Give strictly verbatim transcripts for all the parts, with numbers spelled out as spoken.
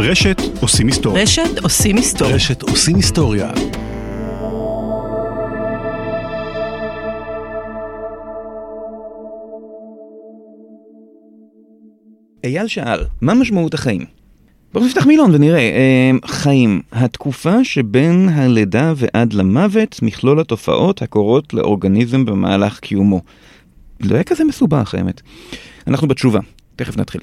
רשת עושים היסטוריה. רשת עושים היסטוריה. רשת עושים היסטוריה. אייל שאל, מה משמעות החיים? בואו נפתח מילון ונראה. אה, חיים, התקופה שבין הלידה ועד למוות, מכלול התופעות הקורות לאורגניזם במהלך קיומו. לא היה כזה מסובך, האמת. אנחנו בתשובה, תכף נתחיל.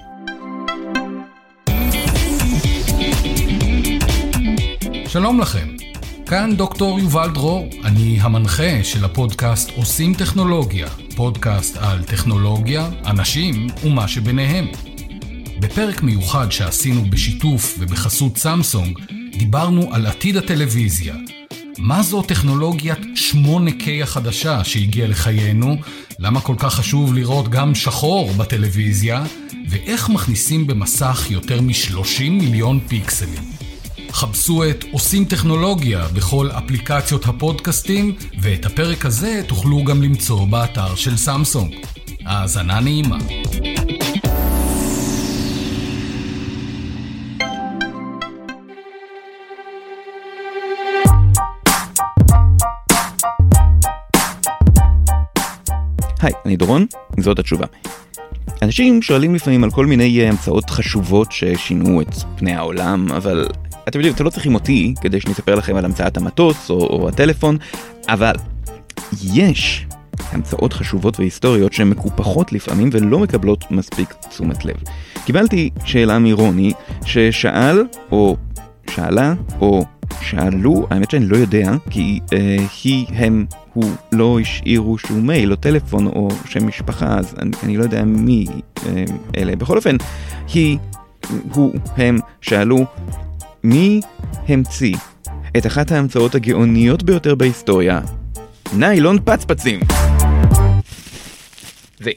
שלום לכם, כאן דוקטור יובל דרור, אני המנחה של הפודקאסט עושים טכנולוגיה, פודקאסט על טכנולוגיה, אנשים ומה שביניהם. בפרק מיוחד שעשינו בשיתוף ובחסות סמסונג, דיברנו על עתיד הטלוויזיה. מה זו טכנולוגיית שמונה קיי החדשה שהגיעה לחיינו? למה כל כך חשוב לראות גם שחור בטלוויזיה? ואיך מכניסים במסך יותר מ-שלושים מיליון פיקסלים? חפשו את עושים טכנולוגיה בכל אפליקציות הפודקאסטים, ואת הפרק הזה תוכלו גם למצוא באתר של סמסונג. האזנה נעימה. היי, אני דורון, זאת התשובה. אנשים שואלים לפעמים על כל מיני המצאות חשובות ששינו את פני העולם, אבל אתם יודעים, אתם לא צריכים אותי כדי שנספר לכם על המצאת המטוס או, או הטלפון, אבל יש המצאות חשובות והיסטוריות שהן מקופחות לפעמים ולא מקבלות מספיק תשומת לב. קיבלתי שאלה מרוני ששאל או שאלה או שאלו, האמת שאני לא יודע, כי אה, היא, הם, הוא לא השאירו שום מייל או טלפון או שם משפחה, אז אני, אני לא יודע מי אה, אלה. בכל אופן, היא, הוא, הם שאלו, מי המציא את אחת ההמצאות הגאוניות ביותר בהיסטוריה? ניילון פצפצים. זה.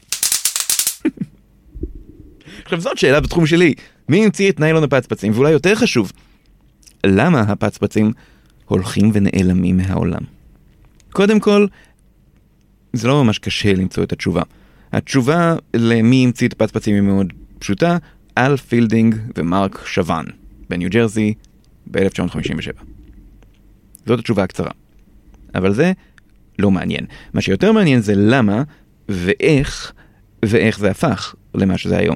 עכשיו זאת שאלה בתחום שלי. מי המציא את ניילון הפצפצים? ואולי יותר חשוב, למה הפצפצים הולכים ונעלמים מהעולם? קודם כל, זה לא ממש קשה למצוא את התשובה. התשובה למי המציא את הפצפצים היא מאוד פשוטה, אל פילדינג ומרק שוון, בניו ג'רזי, ב-אלף תשע מאות חמישים ושבע. זאת התשובה הקצרה. אבל זה לא מעניין. מה שיותר מעניין זה למה ואיך, ואיך זה הפך למה שזה היום.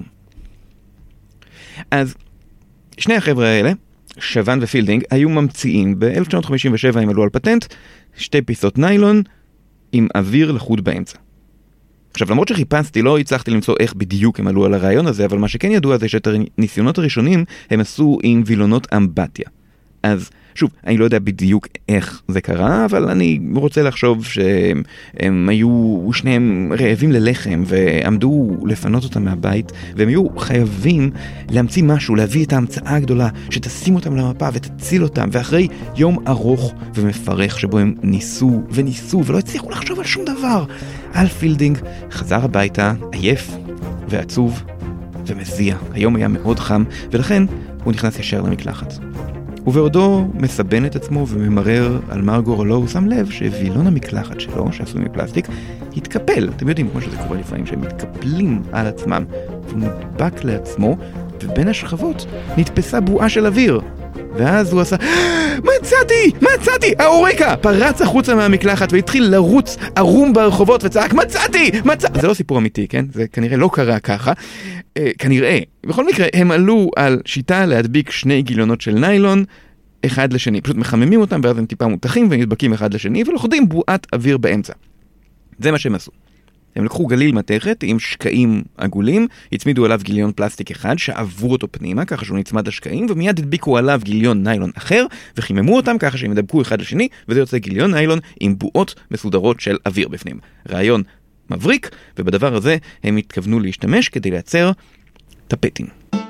אז שני החבר'ה האלה, שוון ופילדינג, היו ממציאים ב-אלף תשע מאות חמישים ושבע, הם עלו על פטנט, שתי פיסות ניילון עם אוויר לחוד באמצע. עכשיו, למרות שחיפשתי, לא הצלחתי למצוא איך בדיוק הם עלו על הרעיון הזה, אבל מה שכן ידוע זה שאת הניסיונות הראשונים הם עשו עם וילונות אמבטיה. אז שוב, אני לא יודע בדיוק איך זה קרה, אבל אני רוצה לחשוב שהם היו שניהם רעבים ללחם ועמדו לפנות אותם מהבית, והם היו חייבים להמציא משהו, להביא את ההמצאה הגדולה שתשים אותם למפה ותציל אותם, ואחרי יום ארוך ומפרך שבו הם ניסו וניסו ולא הצליחו לחשוב על שום דבר, אל פילדינג חזר הביתה עייף ועצוב ומזיע. היום היה מאוד חם ולכן הוא נכנס ישר למקלחת. ובעודו מסבן את עצמו וממרר על מר גורלו, הוא שם לב שווילון המקלחת שלו, שעשוי מפלסטיק, התקפל. אתם יודעים, כמו שזה קורה לפעמים, שהם מתקפלים על עצמם, והוא נדבק לעצמו, ובין השכבות נתפסה בועה של אוויר. ואז הוא עשה, מצאתי! מצאתי! האוריקה! פרץ החוצה מהמקלחת והתחיל לרוץ ערום ברחובות וצעק, מצאתי! מצאתי! זה לא סיפור אמיתי, כן? זה כנראה לא קרה ככה. אה, כנראה. בכל מקרה, הם עלו על שיטה להדביק שני גיליונות של ניילון אחד לשני. פשוט מחממים אותם ואז הם טיפה מותחים ונדבקים אחד לשני ולוחדים בועת אוויר באמצע. זה מה שהם עשו. הם לקחו גליל מתכת עם שקעים עגולים, הצמידו עליו גיליון פלסטיק אחד שעברו אותו פנימה, ככה שהוא נצמד לשקעים, ומיד הדביקו עליו גיליון ניילון אחר, וחיממו אותם ככה שהם ידבקו אחד לשני, וזה יוצא גיליון ניילון עם בועות מסודרות של אוויר בפנים. רעיון מבריק, ובדבר הזה הם התכוונו להשתמש כדי לייצר טפטים.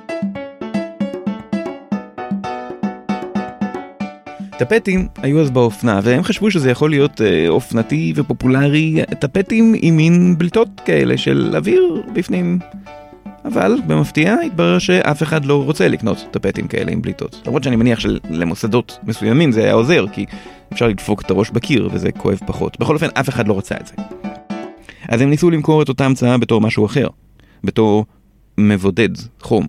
טפטים היו אז באופנה, והם חשבו שזה יכול להיות אה, אופנתי ופופולרי, טפטים עם מין בליטות כאלה של אוויר בפנים. אבל במפתיע התברר שאף אחד לא רוצה לקנות טפטים כאלה עם בליטות. למרות שאני מניח שלמוסדות מסוימים זה היה עוזר, כי אפשר לדפוק את הראש בקיר וזה כואב פחות. בכל אופן, אף אחד לא רצה את זה. אז הם ניסו למכור את אותה המצאה בתור משהו אחר, בתור מבודד חום.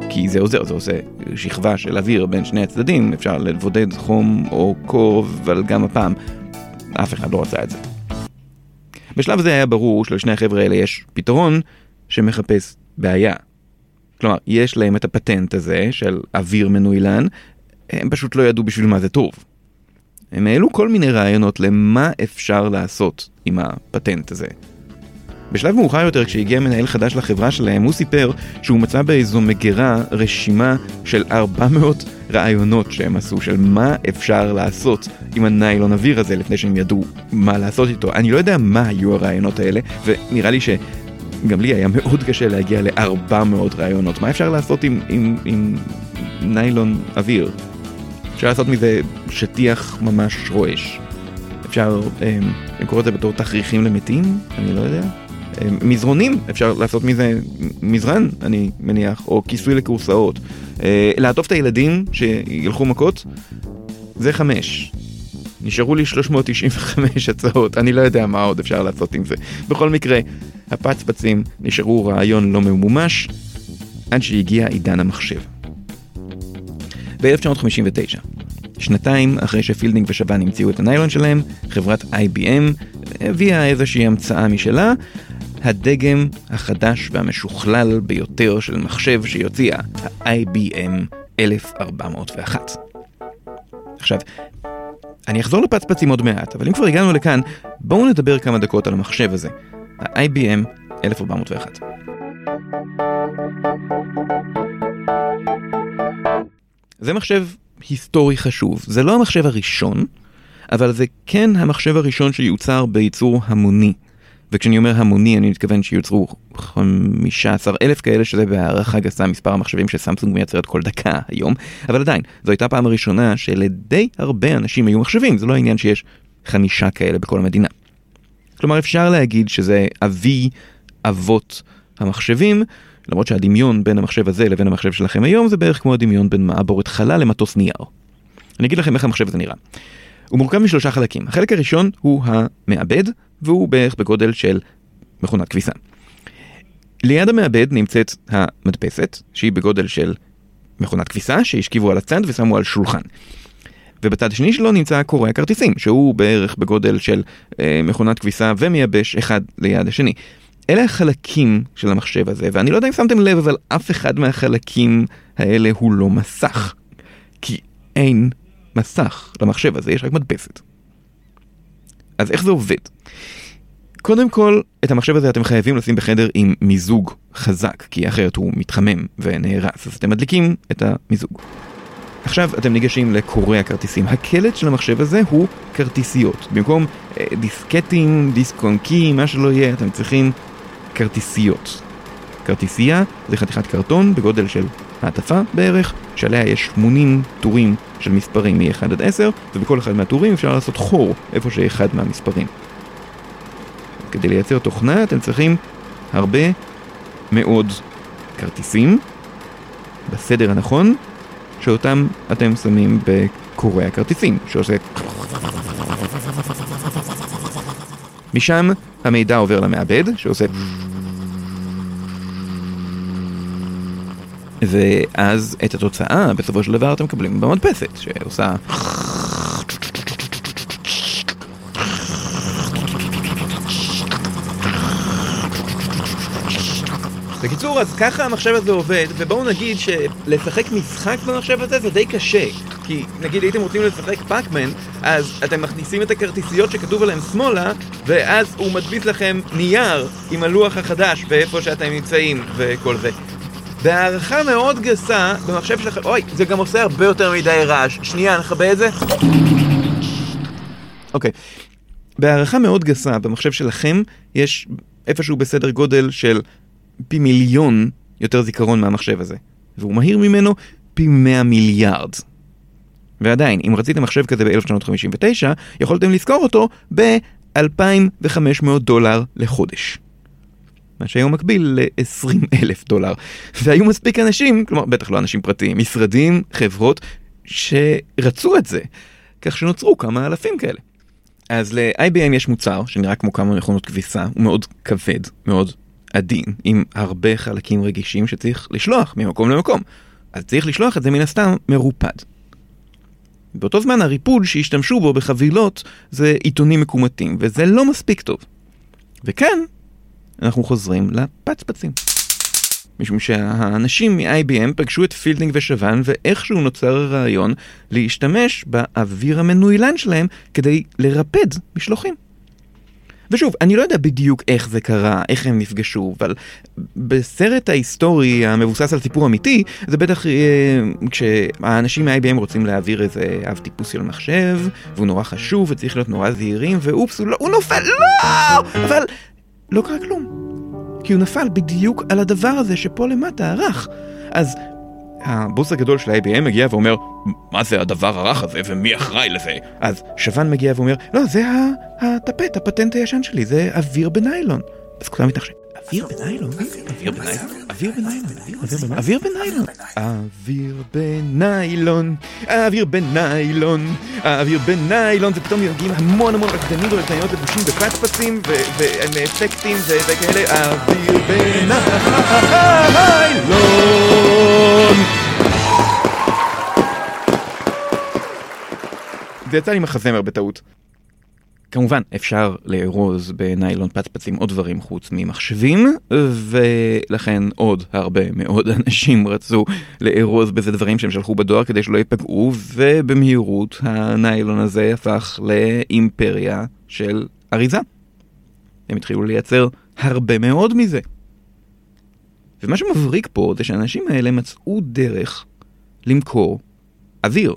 כי זה עוזר, זה עושה שכבה של אוויר בין שני הצדדים, אפשר לבודד חום או קור, אבל גם הפעם אף אחד לא רצה את זה. בשלב זה היה ברור שלשני החבר'ה האלה יש פתרון שמחפש בעיה. כלומר, יש להם את הפטנט הזה של אוויר מנוילן, הם פשוט לא ידעו בשביל מה זה טוב. הם העלו כל מיני רעיונות למה אפשר לעשות עם הפטנט הזה. בשלב מאוחר יותר, כשהגיע מנהל חדש לחברה שלהם, הוא סיפר שהוא מצא באיזו מגירה רשימה של ארבע מאות רעיונות שהם עשו, של מה אפשר לעשות עם הניילון אוויר הזה, לפני שהם ידעו מה לעשות איתו. אני לא יודע מה היו הרעיונות האלה, ונראה לי שגם לי היה מאוד קשה להגיע ל-ארבע מאות רעיונות. מה אפשר לעשות עם, עם, עם ניילון אוויר? אפשר לעשות מזה שטיח ממש רועש. אפשר, הם קוראים את זה בתור תכריכים למתים, אני לא יודע. מזרונים, אפשר לעשות מזה מזרן, אני מניח, או כיסוי לקורסאות. לעטוף את הילדים שילכו מכות, זה חמש. נשארו לי שלוש מאות תשעים וחמש הצעות, אני לא יודע מה עוד אפשר לעשות עם זה. בכל מקרה, הפצפצים נשארו רעיון לא ממומש, עד שהגיע עידן המחשב. ב-אלף תשע מאות חמישים ותשע, שנתיים אחרי שפילדינג ושבן המציאו את הניילון שלהם, חברת איי בי אם הביאה איזושהי המצאה משלה, הדגם החדש והמשוכלל ביותר של מחשב שיוציאה, ה-איי בי אם אלף ארבע מאות ואחת. עכשיו, אני אחזור לפצפצים עוד מעט, אבל אם כבר הגענו לכאן, בואו נדבר כמה דקות על המחשב הזה, ה-איי בי אם אלף ארבע מאות ואחת. זה מחשב היסטורי חשוב. זה לא המחשב הראשון, אבל זה כן המחשב הראשון שיוצר בייצור המוני. וכשאני אומר המוני, אני מתכוון שיוצרו חמישה עשר אלף כאלה, שזה בהערכה גסה מספר המחשבים שסמסונג מייצרת כל דקה היום. אבל עדיין, זו הייתה פעם הראשונה שלדי הרבה אנשים היו מחשבים. זה לא העניין שיש חמישה כאלה בכל המדינה. כלומר, אפשר להגיד שזה אבי אבות המחשבים, למרות שהדמיון בין המחשב הזה לבין המחשב שלכם היום זה בערך כמו הדמיון בין מעבורת חלל למטוס נייר. אני אגיד לכם איך המחשב הזה נראה. הוא מורכב משלושה חלקים. החלק הראשון הוא המעבד, והוא בערך בגודל של מכונת כביסה. ליד המעבד נמצאת המדפסת, שהיא בגודל של מכונת כביסה, שהשכיבו על הצד ושמו על שולחן. ובצד השני שלו נמצא קורא הכרטיסים, שהוא בערך בגודל של אה, מכונת כביסה ומייבש אחד ליד השני. אלה החלקים של המחשב הזה, ואני לא יודע אם שמתם לב, אבל אף אחד מהחלקים האלה הוא לא מסך. כי אין מסך למחשב הזה, יש רק מדפסת. אז איך זה עובד? קודם כל, את המחשב הזה אתם חייבים לשים בחדר עם מיזוג חזק, כי אחרת הוא מתחמם ונהרס, אז אתם מדליקים את המיזוג. עכשיו אתם ניגשים לקורא הכרטיסים. הקלט של המחשב הזה הוא כרטיסיות. במקום אה, דיסקטים, דיסק-און-קי, מה שלא יהיה, אתם צריכים כרטיסיות. כרטיסייה זה חתיכת קרטון בגודל של העטפה בערך, שעליה יש שמונים טורים של מספרים מ-אחד עד עשר, ובכל אחד מהטורים אפשר לעשות חור איפה שאחד מהמספרים. כדי לייצר תוכנה אתם צריכים הרבה מאוד כרטיסים בסדר הנכון, שאותם אתם שמים בקורא הכרטיסים, שעושה... משם המידע עובר למעבד, שעושה... ואז את התוצאה בסופו של דבר אתם מקבלים במדפסת, שעושה... בקיצור, אז ככה המחשב הזה עובד, ובואו נגיד שלשחק משחק במחשב הזה זה די קשה. כי נגיד הייתם רוצים לשחק פאקמן, אז אתם מכניסים את הכרטיסיות שכתוב עליהם שמאלה, ואז הוא מדפיס לכם נייר עם הלוח החדש ואיפה שאתם נמצאים וכל זה. בהערכה מאוד גסה, במחשב שלכם... אוי, זה גם עושה הרבה יותר מדי רעש. שנייה, נחבא את זה. אוקיי. בהערכה מאוד גסה, במחשב שלכם יש איפשהו בסדר גודל של פי מיליון יותר זיכרון מהמחשב הזה. והוא מהיר ממנו פי מאה מיליארד. ועדיין, אם רציתם מחשב כזה ב-אלף תשע מאות חמישים ותשע, יכולתם לזכור אותו ב-אלפיים וחמש מאות דולר לחודש. מה שהיום מקביל ל-עשרים אלף דולר. והיו מספיק אנשים, כלומר, בטח לא אנשים פרטיים, משרדים, חברות, שרצו את זה. כך שנוצרו כמה אלפים כאלה. אז ל-איי בי אם יש מוצר שנראה כמו כמה מכונות כביסה, הוא מאוד כבד, מאוד עדין, עם הרבה חלקים רגישים שצריך לשלוח ממקום למקום. אז צריך לשלוח את זה מן הסתם מרופד. באותו זמן הריפוד שהשתמשו בו בחבילות זה עיתונים מקומטים, וזה לא מספיק טוב. וכאן אנחנו חוזרים לפצפצים. משום שהאנשים מ-איי בי אם פגשו את פילדינג ושוון, ואיכשהו נוצר הרעיון להשתמש באוויר המנוילן שלהם כדי לרפד משלוחים. ושוב, אני לא יודע בדיוק איך זה קרה, איך הם נפגשו, אבל בסרט ההיסטורי המבוסס על סיפור אמיתי, זה בטח אה, כשהאנשים מ-איי בי אם רוצים להעביר איזה אב טיפוס של מחשב, והוא נורא חשוב וצריך להיות נורא זהירים, ואופס, הוא, לא, הוא נופל, לא! אבל לא קרה כלום. כי הוא נפל בדיוק על הדבר הזה שפה למטה, הרך. אז הבוס הגדול של איי בי אם מגיע ואומר, מה זה הדבר הרך הזה ומי אחראי לזה? אז שוון מגיע ואומר, לא, זה הטפט, הפטנט הישן שלי, זה אוויר בניילון. אז כולם מתנחשים, אוויר בניילון? אוויר בניילון? אוויר בניילון? אוויר בניילון? אוויר בניילון, אוויר בניילון, אוויר בניילון, ופתאום יגיעים המון המון רקדנים ורקדניות לבושים בפצפצים ואפקטים וכאלה, אוויר בניילון. זה יצא לי מחזמר בטעות. כמובן, אפשר לארוז בניילון פצפצים עוד דברים חוץ ממחשבים, ולכן עוד הרבה מאוד אנשים רצו לארוז בזה דברים שהם שלחו בדואר כדי שלא ייפגעו, ובמהירות הניילון הזה הפך לאימפריה של אריזה. הם התחילו לייצר הרבה מאוד מזה. ומה שמבריק פה זה שהאנשים האלה מצאו דרך למכור אוויר.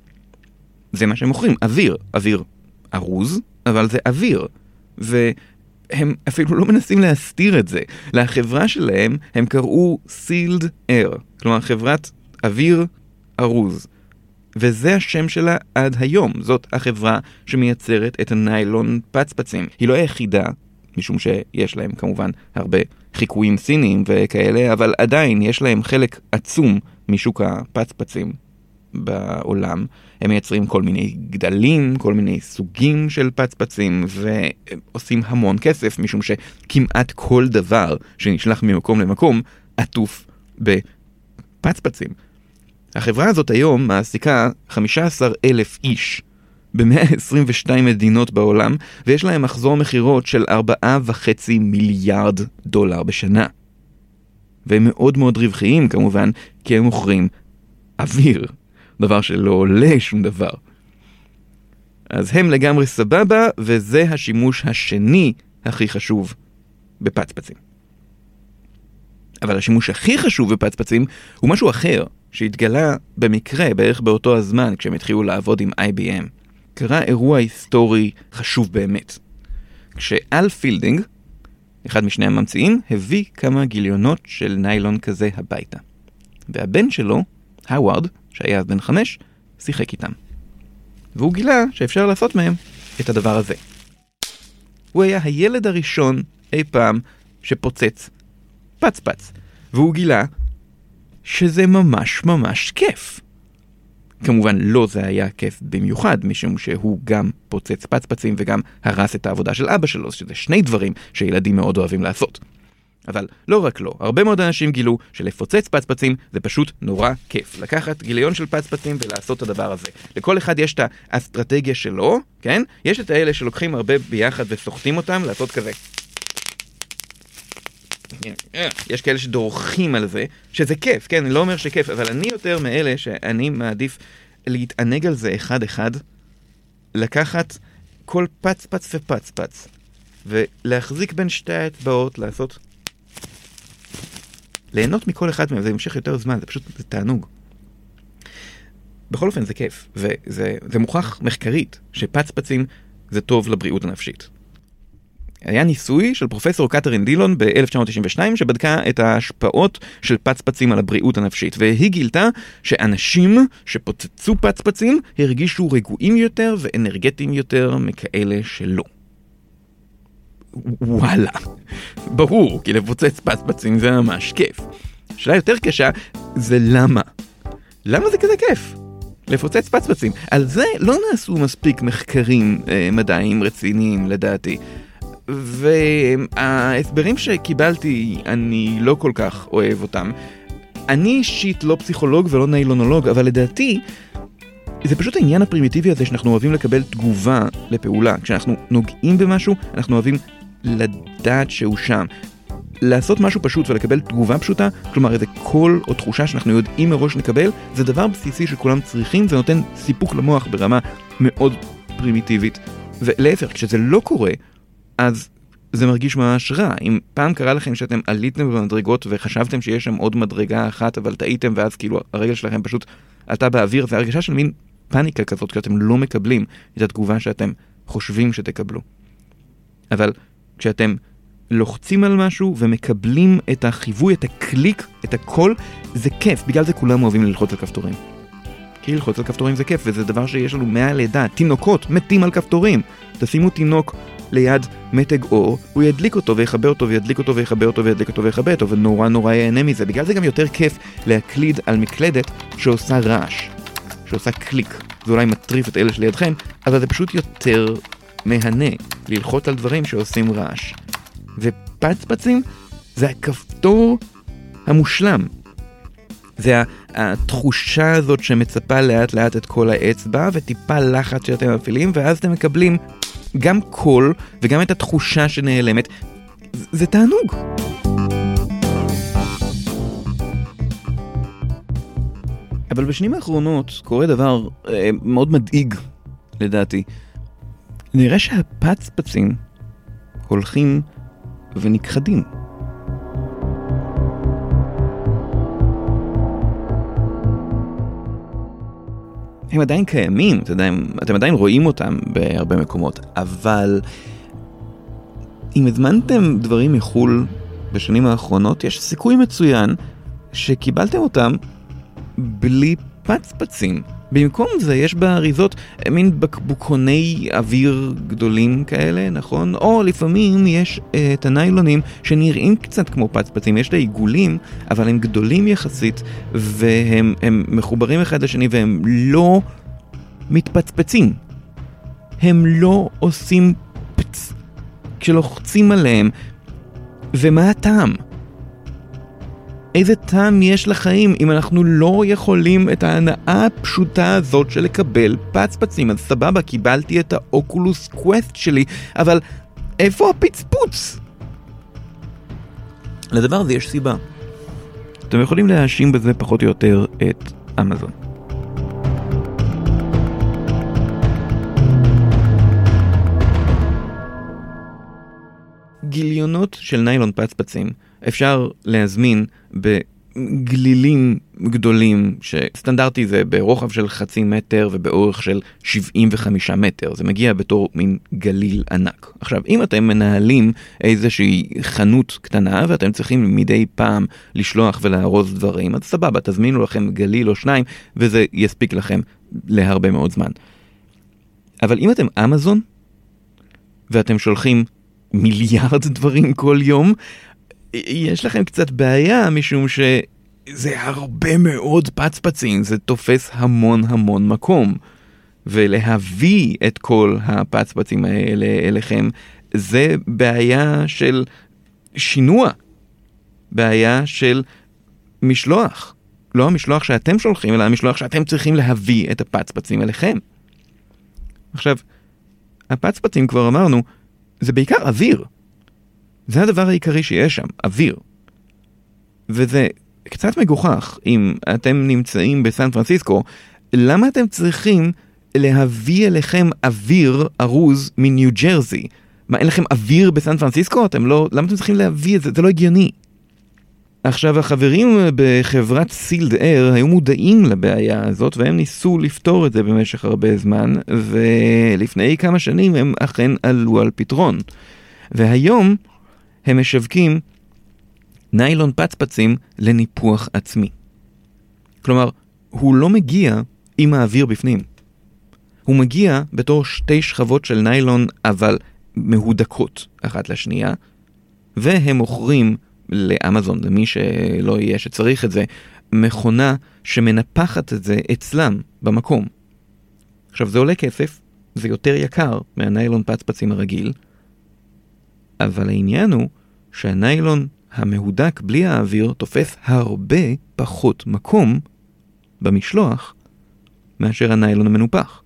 זה מה שהם מוכרים, אוויר. אוויר ארוז, אבל זה אוויר. והם אפילו לא מנסים להסתיר את זה. לחברה שלהם הם קראו Sealed Air, כלומר חברת אוויר ארוז. וזה השם שלה עד היום. זאת החברה שמייצרת את הניילון פצפצים. היא לא היחידה, משום שיש להם כמובן הרבה חיקויים סיניים וכאלה, אבל עדיין יש להם חלק עצום משוק הפצפצים בעולם. הם מייצרים כל מיני גדלים, כל מיני סוגים של פצפצים, ועושים המון כסף, משום שכמעט כל דבר שנשלח ממקום למקום עטוף בפצפצים. החברה הזאת היום מעסיקה חמישה עשר אלף איש ב-מאה עשרים ושתיים מדינות בעולם, ויש להם מחזור מחירות של ארבעה וחצי מיליארד דולר בשנה. והם מאוד מאוד רווחיים כמובן, כי הם מוכרים אוויר, דבר שלא עולה שום דבר. אז הם לגמרי סבבה, וזה השימוש השני הכי חשוב בפצפצים. אבל השימוש הכי חשוב בפצפצים הוא משהו אחר, שהתגלה במקרה בערך באותו הזמן כשהם התחילו לעבוד עם איי בי אם. קרה אירוע היסטורי חשוב באמת. כשאל פילדינג, אחד משני הממציאים, הביא כמה גיליונות של ניילון כזה הביתה. והבן שלו, הווארד, שהיה אז בן חמש, שיחק איתם. והוא גילה שאפשר לעשות מהם את הדבר הזה. הוא היה הילד הראשון אי פעם שפוצץ פצפץ. והוא גילה שזה ממש ממש כיף. כמובן לא זה היה כיף במיוחד, משום שהוא גם פוצץ פצפצים וגם הרס את העבודה של אבא שלו, שזה שני דברים שילדים מאוד אוהבים לעשות. אבל לא רק לא, הרבה מאוד אנשים גילו שלפוצץ פצפצים זה פשוט נורא כיף. לקחת גיליון של פצפצים ולעשות את הדבר הזה. לכל אחד יש את האסטרטגיה שלו, כן? יש את האלה שלוקחים הרבה ביחד וסוחטים אותם, לעשות כזה. יש כאלה שדורכים על זה, שזה כיף, כן? אני לא אומר שכיף, אבל אני יותר מאלה שאני מעדיף להתענג על זה אחד אחד, לקחת כל פצפץ ופצפץ, ולהחזיק בין שתי האצבעות, לעשות... ליהנות מכל אחד מהם, זה ימשך יותר זמן, זה פשוט זה תענוג. בכל אופן זה כיף, וזה זה מוכח מחקרית שפצפצים זה טוב לבריאות הנפשית. היה ניסוי של פרופסור קתרין דילון ב-אלף תשע מאות תשעים ושתיים שבדקה את ההשפעות של פצפצים על הבריאות הנפשית, והיא גילתה שאנשים שפוצצו פצפצים הרגישו רגועים יותר ואנרגטיים יותר מכאלה שלא. וואלה, ברור, כי לפוצץ פצפצים זה ממש כיף. השאלה יותר קשה זה למה. למה זה כזה כיף? לפוצץ פצפצים. על זה לא נעשו מספיק מחקרים אה, מדעיים רציניים לדעתי. וההסברים שקיבלתי אני לא כל כך אוהב אותם. אני אישית לא פסיכולוג ולא ניילונולוג, אבל לדעתי זה פשוט העניין הפרימיטיבי הזה שאנחנו אוהבים לקבל תגובה לפעולה. כשאנחנו נוגעים במשהו, אנחנו אוהבים לדעת שהוא שם. לעשות משהו פשוט ולקבל תגובה פשוטה, כלומר איזה קול או תחושה שאנחנו יודעים מראש נקבל, זה דבר בסיסי שכולם צריכים, זה נותן סיפוק למוח ברמה מאוד פרימיטיבית. ולהפך, כשזה לא קורה, אז זה מרגיש ממש רע. אם פעם קרה לכם שאתם עליתם במדרגות וחשבתם שיש שם עוד מדרגה אחת, אבל טעיתם ואז כאילו הרגל שלכם פשוט עלתה באוויר, זה הרגשה של מין פאניקה כזאת, כשאתם לא מקבלים את התגובה שאתם חושבים שתקבלו. אבל כשאתם לוחצים על משהו ומקבלים את החיווי, את הקליק, את הקול, זה כיף. בגלל זה כולם אוהבים ללחוץ על כפתורים. כי ללחוץ על כפתורים זה כיף, וזה דבר שיש לנו מהלידה. תינוקות מתים על כפתורים. תשימו תינוק ליד מתג אור, הוא ידליק אותו ויחבר אותו וידליק אותו ויחבר אותו וידליק אותו ויחבר אותו, ונורא נורא ייהנה מזה. בגלל זה גם יותר כיף להקליד על מקלדת שעושה רעש, שעושה קליק. זה אולי מטריף את אלה שלידכם, אבל זה פשוט יותר מהנה ללחוץ על דברים שעושים רעש. ופצפצים זה הכפתור המושלם. זה התחושה הזאת שמצפה לאט לאט את כל האצבע וטיפה לחץ שאתם מפעילים, ואז אתם מקבלים גם קול וגם את התחושה שנעלמת. זה תענוג. אבל בשנים האחרונות קורה דבר אה, מאוד מדאיג לדעתי. נראה שהפצפצים הולכים ונכחדים. הם עדיין קיימים, אתם עדיין, אתם עדיין רואים אותם בהרבה מקומות, אבל אם הזמנתם דברים מחול בשנים האחרונות, יש סיכוי מצוין שקיבלתם אותם בלי פצפצים. במקום זה יש באריזות מין בקבוקוני אוויר גדולים כאלה, נכון? או לפעמים יש אה, את הניילונים שנראים קצת כמו פצפצים, יש לה עיגולים, אבל הם גדולים יחסית, והם הם מחוברים אחד לשני, והם לא מתפצפצים. הם לא עושים פץ כשלוחצים עליהם. ומה הטעם? איזה טעם יש לחיים אם אנחנו לא יכולים את ההנאה הפשוטה הזאת של לקבל פצפצים? אז סבבה, קיבלתי את האוקולוס קווסט שלי, אבל איפה הפצפוץ? לדבר הזה יש סיבה. אתם יכולים להאשים בזה פחות או יותר את אמזון. גיליונות של ניילון פצפצים אפשר להזמין בגלילים גדולים, שסטנדרטי זה ברוחב של חצי מטר ובאורך של שבעים וחמישה מטר. זה מגיע בתור מין גליל ענק. עכשיו, אם אתם מנהלים איזושהי חנות קטנה ואתם צריכים מדי פעם לשלוח ולארוז דברים, אז סבבה, תזמינו לכם גליל או שניים וזה יספיק לכם להרבה מאוד זמן. אבל אם אתם אמזון ואתם שולחים מיליארד דברים כל יום, יש לכם קצת בעיה, משום שזה הרבה מאוד פצפצים, זה תופס המון המון מקום. ולהביא את כל הפצפצים האלה אליכם, זה בעיה של שינוע. בעיה של משלוח. לא המשלוח שאתם שולחים, אלא המשלוח שאתם צריכים להביא את הפצפצים אליכם. עכשיו, הפצפצים כבר אמרנו, זה בעיקר אוויר. זה הדבר העיקרי שיש שם, אוויר. וזה קצת מגוחך, אם אתם נמצאים בסן פרנסיסקו, למה אתם צריכים להביא אליכם אוויר ארוז מניו ג'רזי? מה, אין לכם אוויר בסן פרנסיסקו? אתם לא, למה אתם צריכים להביא את זה? זה לא הגיוני. עכשיו, החברים בחברת סילד אייר היו מודעים לבעיה הזאת, והם ניסו לפתור את זה במשך הרבה זמן, ולפני כמה שנים הם אכן עלו על פתרון. והיום הם משווקים ניילון פצפצים לניפוח עצמי. כלומר, הוא לא מגיע עם האוויר בפנים. הוא מגיע בתור שתי שכבות של ניילון, אבל מהודקות אחת לשנייה, והם מוכרים לאמזון, למי שלא יהיה שצריך את זה, מכונה שמנפחת את זה אצלם במקום. עכשיו, זה עולה כסף, זה יותר יקר מהניילון פצפצים הרגיל, אבל העניין הוא שהניילון המהודק בלי האוויר תופס הרבה פחות מקום במשלוח מאשר הניילון המנופח.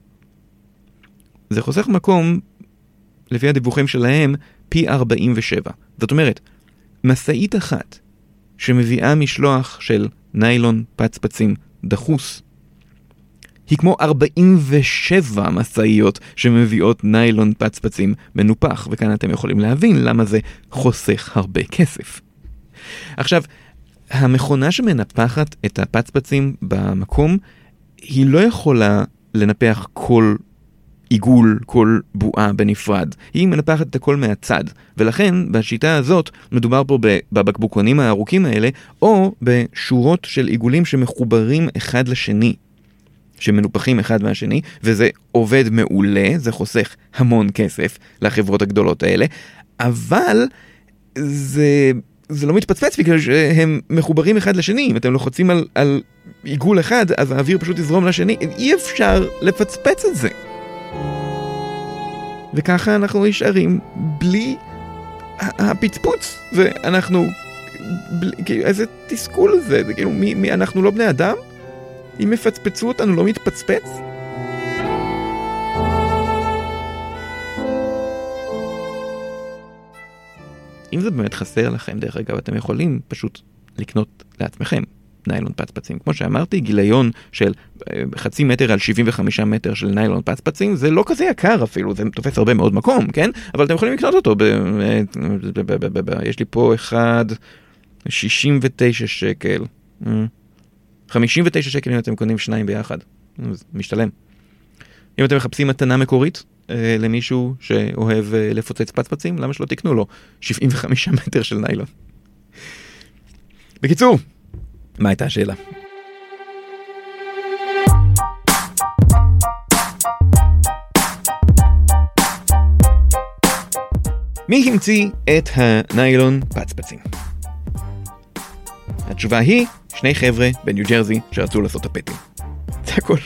זה חוסך מקום, לפי הדיווחים שלהם, פי ארבעים ושבע. זאת אומרת, מסעית אחת שמביאה משלוח של ניילון פצפצים דחוס, היא כמו ארבעים ושבע מסעיות שמביאות ניילון פצפצים מנופח, וכאן אתם יכולים להבין למה זה חוסך הרבה כסף. עכשיו, המכונה שמנפחת את הפצפצים במקום, היא לא יכולה לנפח כל עיגול, כל בועה בנפרד. היא מנפחת את הכל מהצד, ולכן בשיטה הזאת מדובר פה בבקבוקונים הארוכים האלה, או בשורות של עיגולים שמחוברים אחד לשני, שמנופחים אחד מהשני, וזה עובד מעולה, זה חוסך המון כסף לחברות הגדולות האלה, אבל זה, זה לא מתפצפץ בגלל שהם מחוברים אחד לשני. אם אתם לוחצים על, על עיגול אחד, אז האוויר פשוט יזרום לשני, אי אפשר לפצפץ את זה. וככה אנחנו נשארים בלי הפצפוץ, ואנחנו, בלי, כאילו, איזה תסכול זה, זה כאילו, מי, מי, אנחנו לא בני אדם? אם מפצפצו אותנו לא מתפצפץ? אם זה באמת חסר לכם, דרך אגב, אתם יכולים פשוט לקנות לעצמכם ניילון פצפצים. כמו שאמרתי, גיליון של חצי מטר על שבעים וחמישה מטר של ניילון פצפצים, זה לא כזה יקר אפילו, זה תופס הרבה מאוד מקום, כן? אבל אתם יכולים לקנות אותו. יש לי פה אחד, שישים ותשע שקל. חמישים ותשע שקל אם אתם קונים שניים ביחד. זה משתלם. אם אתם מחפשים מתנה מקורית למישהו שאוהב לפוצץ פצפצים, למה שלא תקנו לו שבעים וחמישה מטר של ניילון? בקיצור, מה הייתה השאלה? מי המציא את הניילון פצפצים? התשובה היא שני חבר'ה בניו ג'רזי שרצו לעשות טפטים. זה הכל.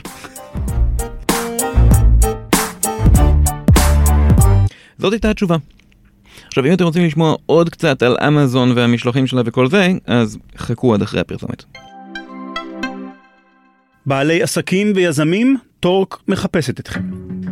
זאת הייתה התשובה. עכשיו, אם אתם רוצים לשמוע עוד קצת על אמזון והמשלוחים שלה וכל זה, אז חכו עד אחרי הפרסומת. בעלי עסקים ויזמים, טורק מחפשת אתכם.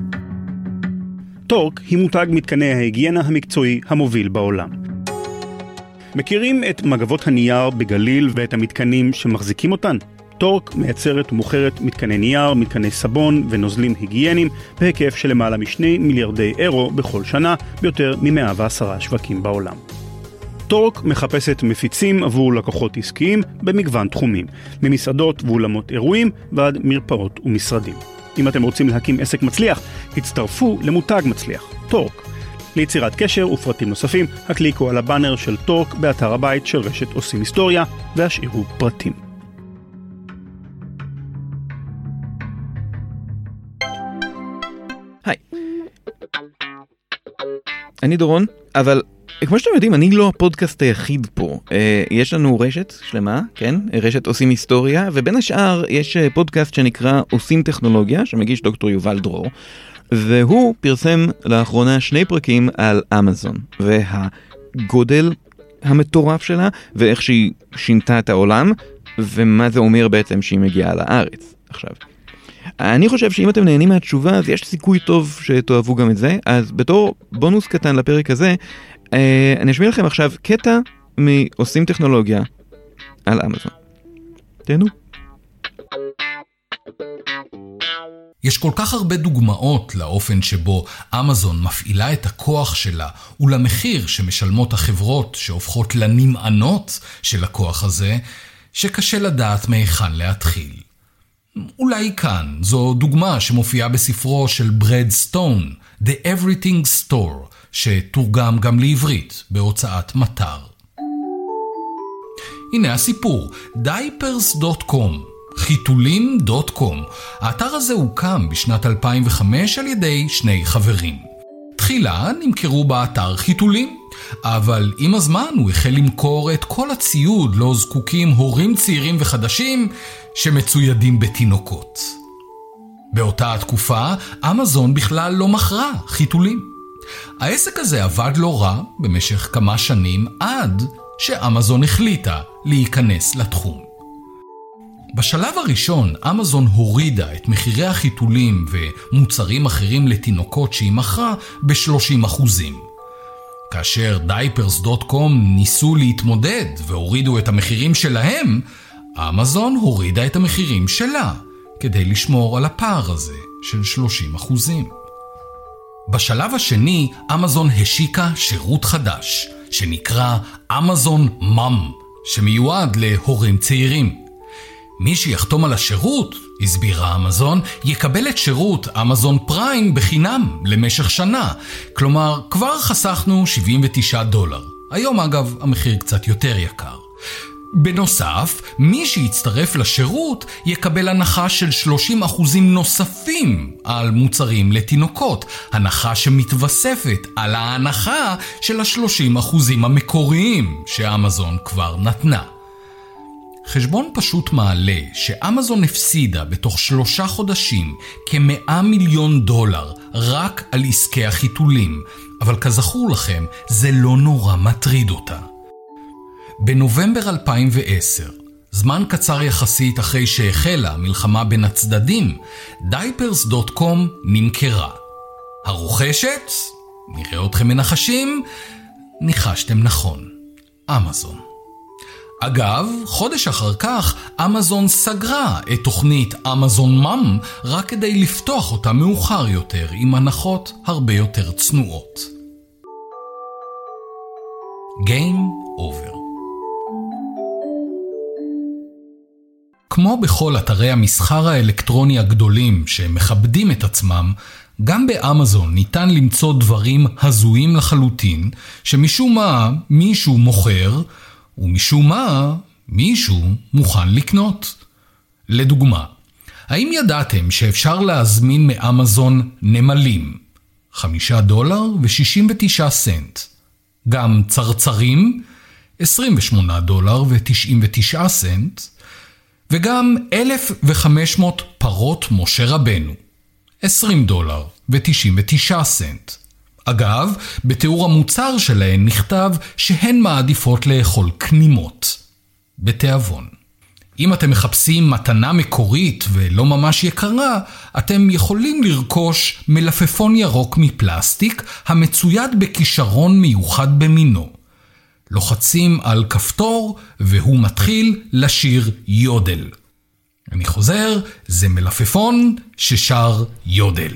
טורק היא מותג מתקני ההיגיינה המקצועי המוביל בעולם. מכירים את מגבות הנייר בגליל ואת המתקנים שמחזיקים אותן? טורק מייצרת ומוכרת מתקני נייר, מתקני סבון ונוזלים היגייניים בהיקף של למעלה משני מיליארדי אירו בכל שנה ביותר מ-מאה ועשרה שווקים בעולם. טורק מחפשת מפיצים עבור לקוחות עסקיים במגוון תחומים, ממסעדות ואולמות אירועים ועד מרפאות ומשרדים. אם אתם רוצים להקים עסק מצליח, הצטרפו למותג מצליח, טורק. ליצירת קשר ופרטים נוספים, הקליקו על הבאנר של טורק באתר הבית של רשת עושים היסטוריה והשאירו פרטים. היי. אני דורון, אבל כמו שאתם יודעים, אני לא הפודקאסט היחיד פה. יש לנו רשת שלמה, כן? רשת עושים היסטוריה, ובין השאר יש פודקאסט שנקרא עושים טכנולוגיה, שמגיש דוקטור יובל דרור, והוא פרסם לאחרונה שני פרקים על אמזון, והגודל המטורף שלה, ואיך שהיא שינתה את העולם, ומה זה אומר בעצם שהיא מגיעה לארץ. עכשיו, אני חושב שאם אתם נהנים מהתשובה, אז יש סיכוי טוב שתאהבו גם את זה, אז בתור בונוס קטן לפרק הזה, אני אשמיע לכם עכשיו קטע מעושים טכנולוגיה על אמזון. תהנו. יש כל כך הרבה דוגמאות לאופן שבו אמזון מפעילה את הכוח שלה ולמחיר שמשלמות החברות שהופכות לנמענות של הכוח הזה, שקשה לדעת מהיכן להתחיל. אולי כאן, זו דוגמה שמופיעה בספרו של ברד סטון, The Everything Store, שתורגם גם לעברית בהוצאת מטר. הנה הסיפור, דייפרס דוט קום, חיתולים דוט קום. האתר הזה הוקם בשנת אלפיים וחמש על ידי שני חברים. תחילה נמכרו באתר חיתולים, אבל עם הזמן הוא החל למכור את כל הציוד לו זקוקים הורים צעירים וחדשים שמצוידים בתינוקות. באותה התקופה, אמזון בכלל לא מכרה חיתולים. העסק הזה עבד לא רע במשך כמה שנים עד שאמזון החליטה להיכנס לתחום. בשלב הראשון, אמזון הורידה את מחירי החיתולים ומוצרים אחרים לתינוקות שהיא מכרה ב-שלושים אחוזים. כאשר דייפרס דוט קום ניסו להתמודד והורידו את המחירים שלהם, אמזון הורידה את המחירים שלה, כדי לשמור על הפער הזה של שלושים אחוזים. בשלב השני, אמזון השיקה שירות חדש, שנקרא אמזון מאם, שמיועד להורים צעירים. מי שיחתום על השירות, הסבירה אמזון, יקבל את שירות אמזון פריים בחינם למשך שנה. כלומר, כבר חסכנו שבעים ותשעה דולר. היום אגב, המחיר קצת יותר יקר. בנוסף, מי שיצטרף לשירות יקבל הנחה של שלושים אחוזים נוספים על מוצרים לתינוקות, הנחה שמתווספת על ההנחה של ה-שלושים אחוזים המקוריים שאמזון כבר נתנה. חשבון פשוט מעלה שאמזון הפסידה בתוך שלושה חודשים כמאה מיליון דולר רק על עסקי החיתולים, אבל כזכור לכם, זה לא נורא מטריד אותה. בנובמבר אלפיים ועשר, זמן קצר יחסית אחרי שהחלה מלחמה בין הצדדים, דייפרס דוט קום נמכרה. הרוכשת? נראה אתכם מנחשים? ניחשתם נכון. אמזון. אגב, חודש אחר כך, אמזון סגרה את תוכנית אמזון מאם רק כדי לפתוח אותה מאוחר יותר עם הנחות הרבה יותר צנועות. Game over. כמו בכל אתרי המסחר האלקטרוני הגדולים שמכבדים את עצמם, גם באמזון ניתן למצוא דברים הזויים לחלוטין, שמשום מה מישהו מוכר, ומשום מה מישהו מוכן לקנות. לדוגמה, האם ידעתם שאפשר להזמין מאמזון נמלים? חמישה דולר ושישים ותשעה סנט. גם צרצרים? עשרים ושמונה דולר ותשעים ותשעה סנט. וגם אלף וחמש מאות פרות משה רבנו. עשרים דולר ותשעים ותשעה סנט. אגב, בתיאור המוצר שלהן נכתב שהן מעדיפות לאכול קנימות. בתיאבון. אם אתם מחפשים מתנה מקורית ולא ממש יקרה, אתם יכולים לרכוש מלפפון ירוק מפלסטיק המצויד בכישרון מיוחד במינו. לוחצים על כפתור והוא מתחיל לשיר יודל. אני חוזר, זה מלפפון ששר יודל.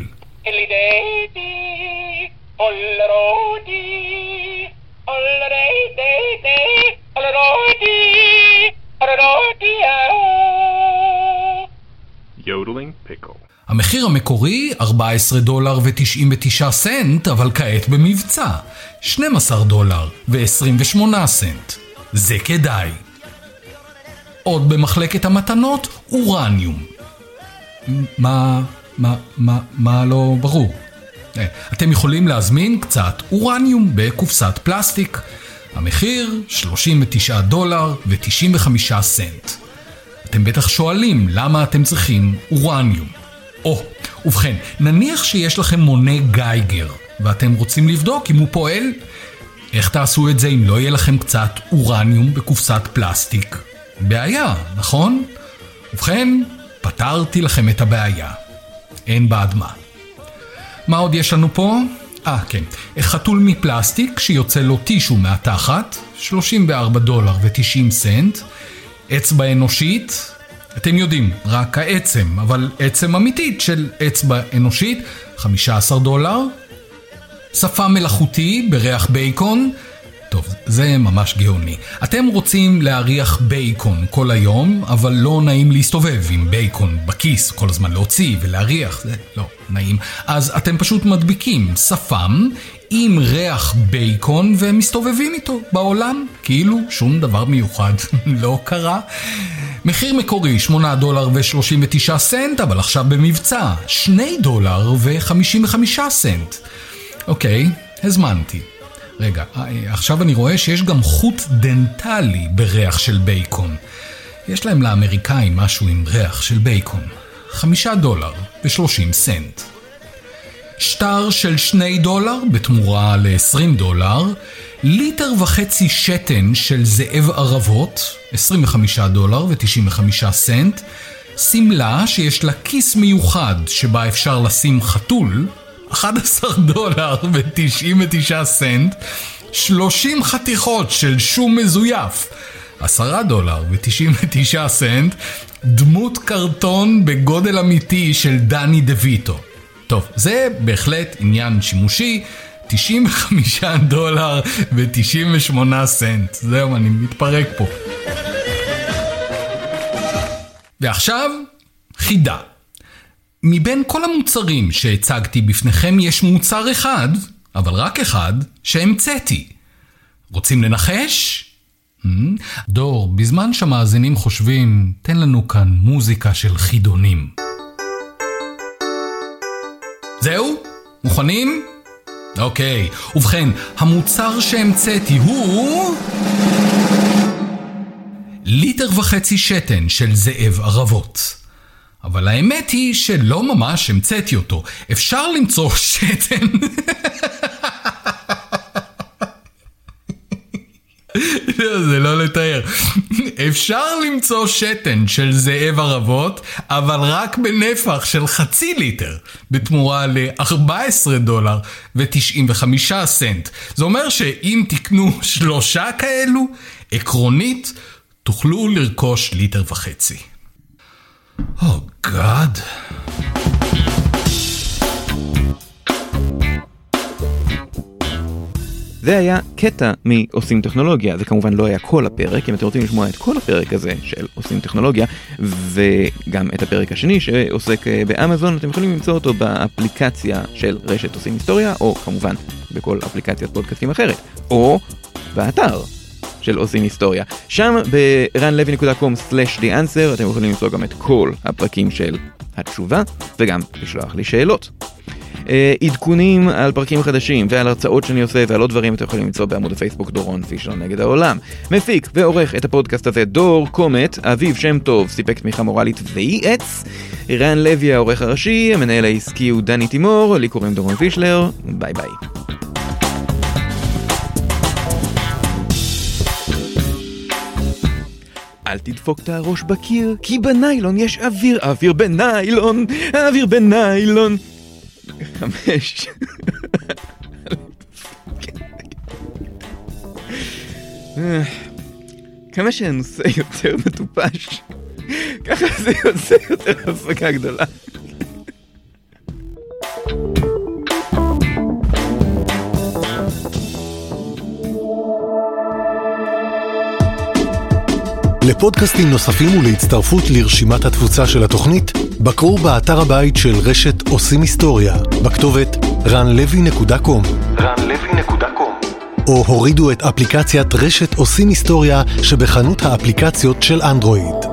Yodeling pickle. המחיר המקורי ארבעה עשר דולר ותשעים ותשעה סנט, אבל כעת במבצע שנים עשר דולר ו-עשרים ושמונה סנט. זה כדאי. עוד במחלקת המתנות, אורניום. מה, מה, מה, מה לא ברור? אתם יכולים להזמין קצת אורניום בקופסת פלסטיק. המחיר שלושים ותשעה דולר ו-תשעים וחמישה סנט. אתם בטח שואלים למה אתם צריכים אורניום. או, ובכן, נניח שיש לכם מונה גייגר, ואתם רוצים לבדוק אם הוא פועל. איך תעשו את זה אם לא יהיה לכם קצת אורניום בקופסת פלסטיק? בעיה, נכון? ובכן, פתרתי לכם את הבעיה. אין בעד מה. מה עוד יש לנו פה? אה, כן. חתול מפלסטיק שיוצא לו טישו מהתחת, שלושים וארבעה דולר ותשעים סנט. אצבע אנושית, אתם יודעים, רק העצם, אבל עצם אמיתית של אצבע אנושית, חמישה עשר דולר. שפה מלאכותי בריח בייקון. טוב, זה ממש גאוני. אתם רוצים להריח בייקון כל היום, אבל לא נעים להסתובב עם בייקון בכיס, כל הזמן להוציא ולהריח, זה לא נעים. אז אתם פשוט מדביקים שפם עם ריח בייקון ומסתובבים איתו בעולם, כאילו שום דבר מיוחד לא קרה. מחיר מקורי שמונה דולר ושלושים ותשעה סנט, אבל עכשיו במבצע שני דולר וחמישים וחמישה סנט. אוקיי, הזמנתי. רגע, עכשיו אני רואה שיש גם חוט דנטלי בריח של בייקון. יש להם לאמריקאים משהו עם ריח של בייקון. חמישה דולר ושלושים סנט. שטר של שני דולר בתמורה ל-עשרים דולר, ליטר וחצי שתן של זאב ערבות, עשרים וחמישה דולר ו-תשעים וחמישה סנט, סמלה שיש לה כיס מיוחד שבה אפשר לשים חתול, אחד עשר דולר ו-תשעים ותשעה סנט, שלושים חתיכות של שום מזויף, עשרה דולר ו-תשעים ותשעה סנט, דמות קרטון בגודל אמיתי של דני דוויטו. טוב, זה בהחלט עניין שימושי, תשעים וחמישה דולר ו-תשעים ושמונה סנט. זהו, אני מתפרק פה. ועכשיו, חידה. מבין כל המוצרים שהצגתי בפניכם יש מוצר אחד, אבל רק אחד, שהמצאתי. רוצים לנחש? דור, בזמן שהמאזינים חושבים, תן לנו כאן מוזיקה של חידונים. זהו? מוכנים? אוקיי, ובכן, המוצר שהמצאתי הוא ליטר וחצי שתן של זאב ערבות. אבל האמת היא שלא ממש המצאתי אותו. אפשר למצוא שתן... זה לא לתאר. אפשר למצוא שתן של זאב ערבות, אבל רק בנפח של חצי ליטר, בתמורה ל-ארבעה עשר דולר ו-תשעים וחמישה סנט. זה אומר שאם תקנו שלושה כאלו, עקרונית, תוכלו לרכוש ליטר וחצי. Oh God. זה היה קטע מעושים טכנולוגיה, זה כמובן לא היה כל הפרק, אם אתם רוצים לשמוע את כל הפרק הזה של עושים טכנולוגיה, וגם את הפרק השני שעוסק באמזון, אתם יכולים למצוא אותו באפליקציה של רשת עושים היסטוריה, או כמובן בכל אפליקציית פודקאסטים אחרת, או באתר של עושים היסטוריה. שם ב-רן לוי נקודה קום סלאש די אנסר אתם יכולים למצוא גם את כל הפרקים של התשובה, וגם לשלוח לי שאלות. עדכונים על פרקים חדשים ועל הרצאות שאני עושה ועל עוד דברים אתם יכולים למצוא בעמוד הפייסבוק דורון פישלר נגד העולם. מפיק ועורך את הפודקאסט הזה דור קומט, אביב שם טוב סיפק תמיכה מורלית וייעץ, רן לוי העורך הראשי, המנהל העסקי הוא דני תימור, לי קוראים דורון פישלר, ביי ביי. אל תדפוק את הראש בקיר, כי בניילון יש אוויר, אוויר בניילון, אוויר בניילון. חמש. כמה שהנושא יותר מטופש, ככה זה יוצא יותר הפסקה גדולה. לפודקאסטים נוספים ולהצטרפות לרשימת התפוצה של התוכנית, בקרו באתר הבית של רשת עושים היסטוריה, בכתובת רן לוי נקודה קום. רן לוי נקודה קום. או הורידו את אפליקציית רשת עושים היסטוריה שבחנות האפליקציות של אנדרואיד.